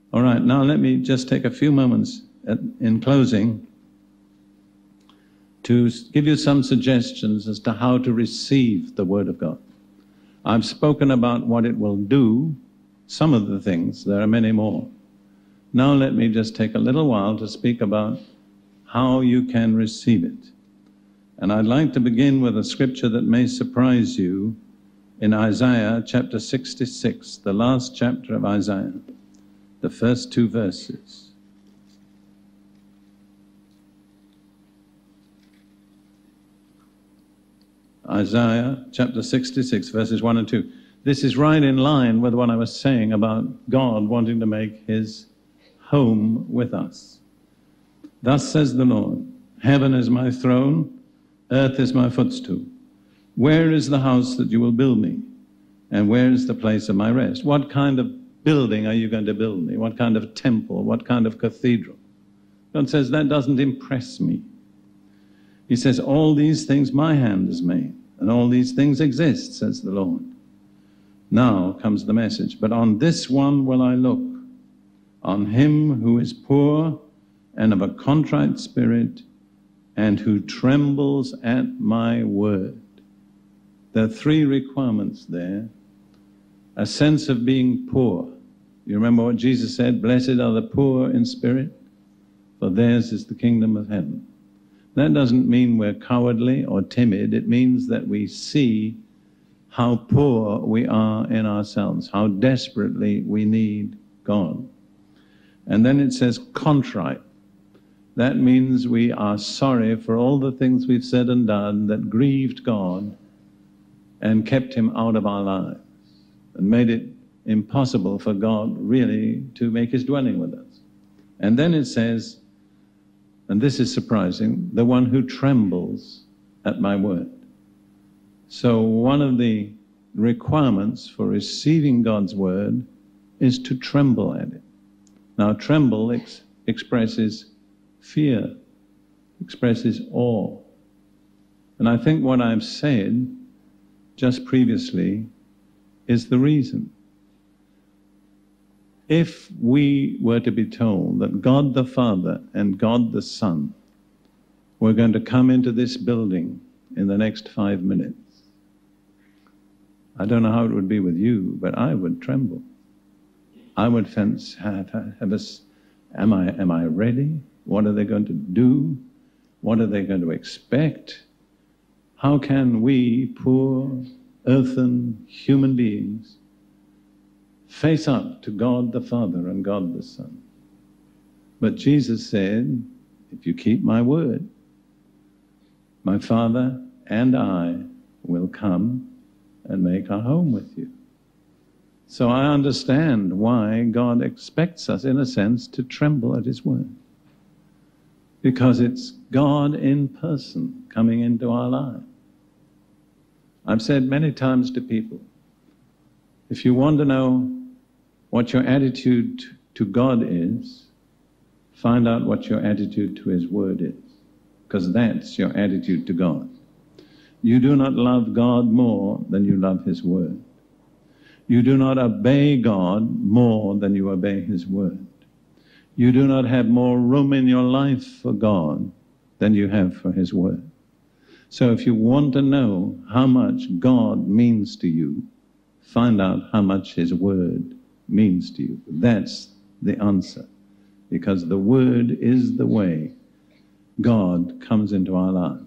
All right, now let me just take a few moments in closing to give you some suggestions as to how to receive the Word of God. I've spoken about what it will do, some of the things, there are many more. Now let me just take a little while to speak about how you can receive it. And I'd like to begin with a scripture that may surprise you in Isaiah chapter 66, the last chapter of Isaiah, the first 2 verses. Isaiah chapter 66, verses 1 and 2. This is right in line with what I was saying about God wanting to make his home with us. Thus says the Lord, heaven is my throne, earth is my footstool. Where is the house that you will build me? And where is the place of my rest? What kind of building are you going to build me? What kind of temple? What kind of cathedral? God says, that doesn't impress me. He says, all these things my hand has made, and all these things exist, says the Lord. Now comes the message, but on this one will I look, on him who is poor and of a contrite spirit, and who trembles at my word. There are 3 requirements there. A sense of being poor. You remember what Jesus said? Blessed are the poor in spirit, for theirs is the kingdom of heaven. That doesn't mean we're cowardly or timid. It means that we see how poor we are in ourselves, how desperately we need God. And then it says contrite. That means we are sorry for all the things we've said and done that grieved God and kept him out of our lives and made it impossible for God really to make his dwelling with us. And then it says, and this is surprising, the one who trembles at my word. So one of the requirements for receiving God's word is to tremble at it. Now tremble expresses fear, expresses awe. And I think what I've said just previously is the reason. If we were to be told that God the Father and God the Son were going to come into this building in the next 5 minutes, I don't know how it would be with you, but I would tremble. I would fence, am I ready? What are they going to do? What are they going to expect? How can we, poor, earthen human beings, face up to God the Father and God the Son? But Jesus said, if you keep my word, my Father and I will come and make our home with you. So I understand why God expects us, in a sense, to tremble at his word. Because it's God in person coming into our lives. I've said many times to people, if you want to know what your attitude to God is, find out what your attitude to his word is. Because that's your attitude to God. You do not love God more than you love his word. You do not obey God more than you obey his word. You do not have more room in your life for God than you have for his word. So if you want to know how much God means to you, find out how much his word means to you. That's the answer. Because the word is the way God comes into our lives.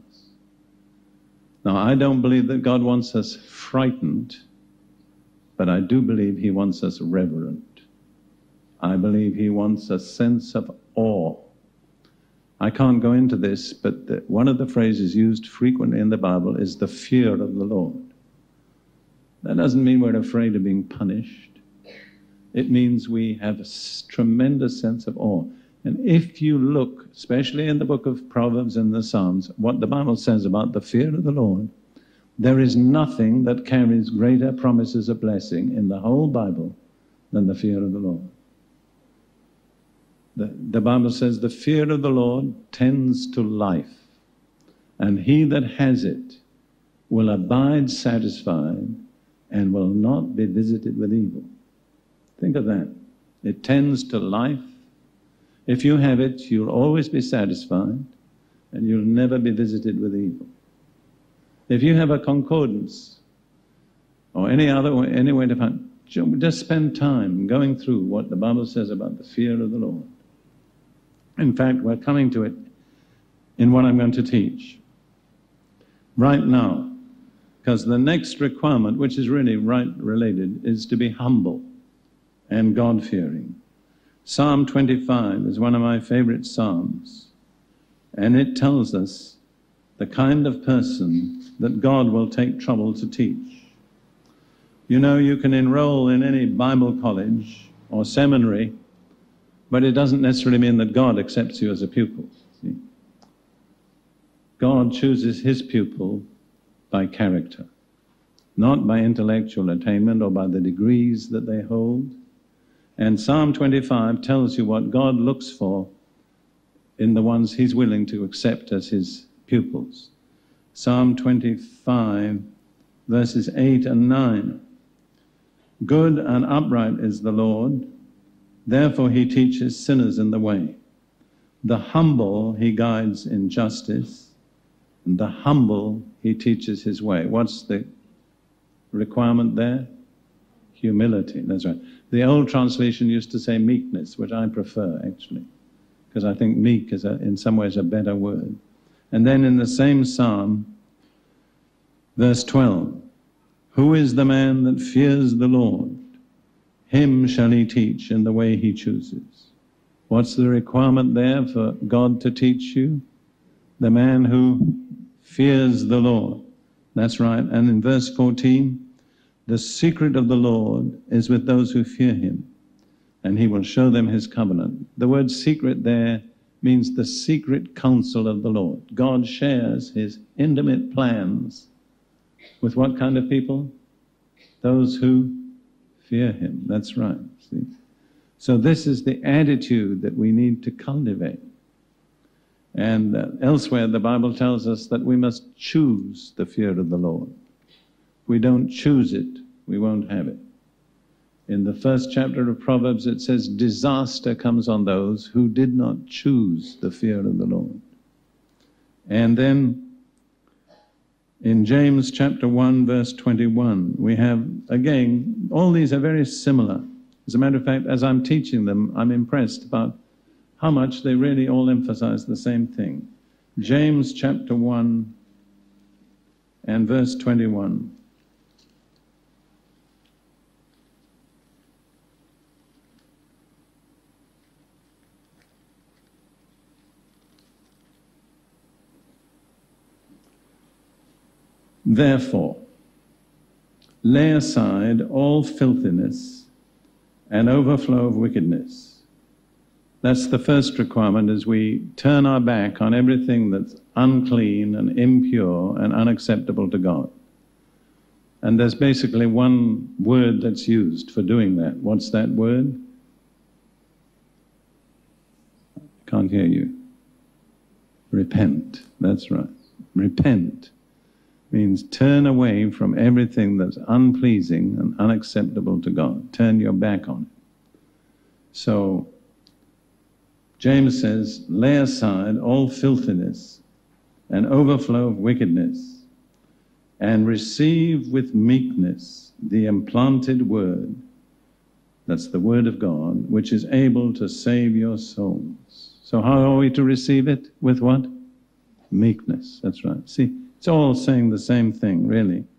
Now, I don't believe that God wants us frightened, but I do believe he wants us reverent. I believe he wants a sense of awe. I can't go into this, but one of the phrases used frequently in the Bible is the fear of the Lord. That doesn't mean we're afraid of being punished. It means we have a tremendous sense of awe. And if you look, especially in the book of Proverbs and the Psalms, what the Bible says about the fear of the Lord, there is nothing that carries greater promises of blessing in the whole Bible than the fear of the Lord. The Bible says the fear of the Lord tends to life, and he that has it will abide satisfied and will not be visited with evil. Think of that. It tends to life. If you have it, you'll always be satisfied, and you'll never be visited with evil. If you have a concordance, or any way to find, just spend time going through what the Bible says about the fear of the Lord. In fact, we're coming to it in what I'm going to teach right now, because the next requirement, which is really right related, is to be humble and God-fearing. Psalm 25 is one of my favorite psalms, and it tells us the kind of person that God will take trouble to teach. You know, you can enroll in any Bible college or seminary, but it doesn't necessarily mean that God accepts you as a pupil. See? God chooses his pupil by character, not by intellectual attainment or by the degrees that they hold. And Psalm 25 tells you what God looks for in the ones he's willing to accept as his pupils. Psalm 25, verses 8 and 9. Good and upright is the Lord, therefore he teaches sinners in the way. The humble he guides in justice, and the humble he teaches his way. What's the requirement there? Humility, that's right. The old translation used to say meekness, which I prefer actually, because I think meek is in some ways a better word. And then in the same psalm, verse 12, who is the man that fears the Lord? Him shall he teach in the way he chooses. What's the requirement there for God to teach you? The man who fears the Lord. That's right. And in verse 14, the secret of the Lord is with those who fear him, and he will show them his covenant. The word secret there means the secret counsel of the Lord. God shares his intimate plans with what kind of people? Those who fear him. That's right. See? So this is the attitude that we need to cultivate. And elsewhere the Bible tells us that we must choose the fear of the Lord. If we don't choose it, we won't have it. In the first chapter of Proverbs it says, disaster comes on those who did not choose the fear of the Lord. And then in James chapter 1, verse 21, we have, again, all these are very similar. As a matter of fact, as I'm teaching them, I'm impressed about how much they really all emphasize the same thing. James chapter 1 and verse 21. Therefore, lay aside all filthiness and overflow of wickedness. That's the first requirement, as we turn our back on everything that's unclean and impure and unacceptable to God. And there's basically one word that's used for doing that. What's that word? Can't hear you. Repent. That's right. Repent means turn away from everything that's unpleasing and unacceptable to God. Turn your back on it. So James says, lay aside all filthiness and overflow of wickedness, and receive with meekness the implanted word, that's the word of God, which is able to save your souls. So how are we to receive it? With what? Meekness, that's right. See, it's all saying the same thing, really.